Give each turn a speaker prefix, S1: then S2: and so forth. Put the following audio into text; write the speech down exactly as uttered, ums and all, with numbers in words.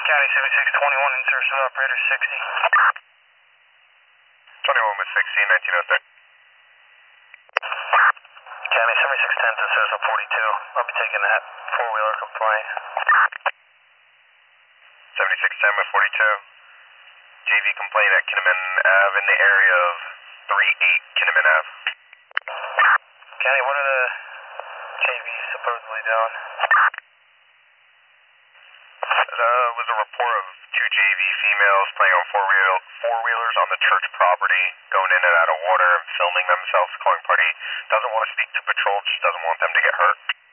S1: County seventy-six twenty-one, insertion operator sixty.
S2: twenty-one with sixteen, nineteen oh three.
S1: County seventy-six ten to insertion forty-two. I'll be taking that four-wheeler complaint.
S2: seventy-six ten with forty-two. J V complaint at Kinnaman Ave in the area of three eight Kinnaman Ave.
S1: County, what are the J Vs supposedly doing?
S2: Uh, was a report of two J V females playing on four-wheel, four-wheelers on the church property, going in and out of water, filming themselves, calling party. Doesn't want to speak to patrol, just doesn't want them to get hurt.